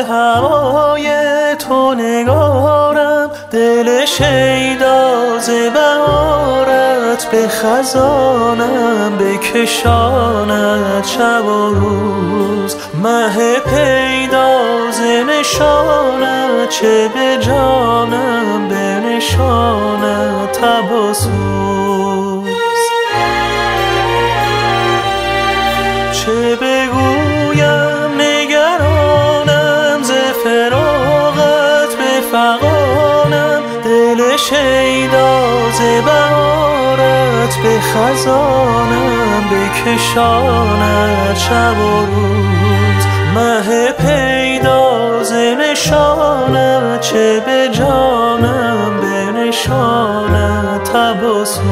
به هوای تو نگارم، دل شیدا ز بهارت به خزانم بکشاند شب و روز. مه پیدا ز نشانت چه به جانم بنشاند تب و سوز. چه بگویم نگرانم ز فراقت به فغانم، دل شیدا ز بهارت به خزانم بکشاند شب و روز. مه پیدا ز نشانت چه به جانم بنشاند تب و سوز.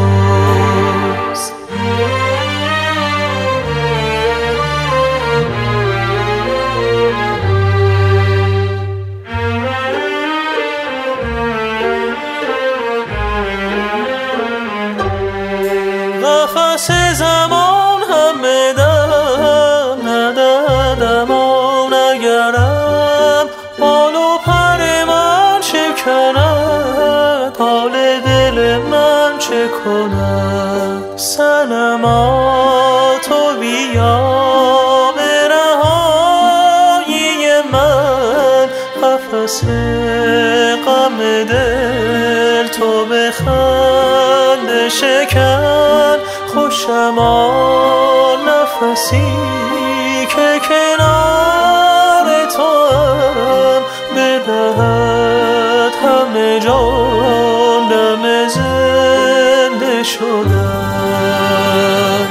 قفس زمان هم بدم ندادم و نگرم، بال و پر من شکند، حال دل من چه کند. صنما تو بیا به رهایی من، قفس غم دل تو به خنده شکن. خوشم آن نفسی که کنار توام، بدهد همه جان دم زنده شدن.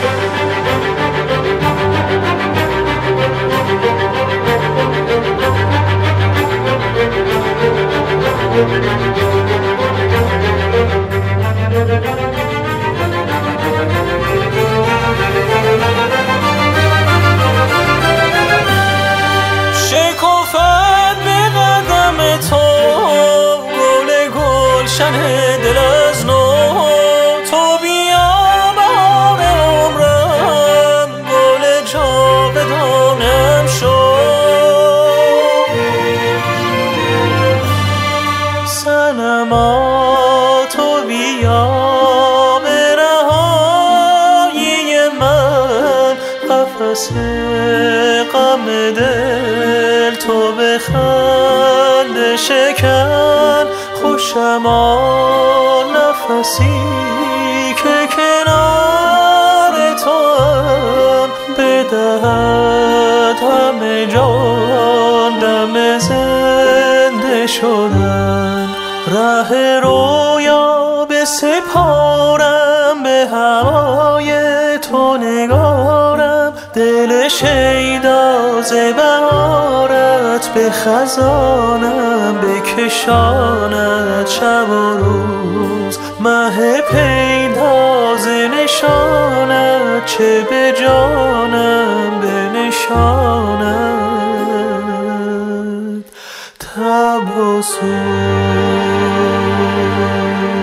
شکفت به قدم تو گل گلشن دل از نو، تو بیا بهار عمرم، گل جاودانم شو. صنما تو بیا به رهایی من، قفس غم دل تو به خنده شکن. خوشم آن نفسی که کنار توام، بدهد همه جان دم زنده شدن. ره رویا بسپارم به هوای تو نگارم، دل شیدا ز بهارت به خزانم بکشاند شب و روز. مه پیدا ز نشانت چه به جانم بنشاند تب و سوز.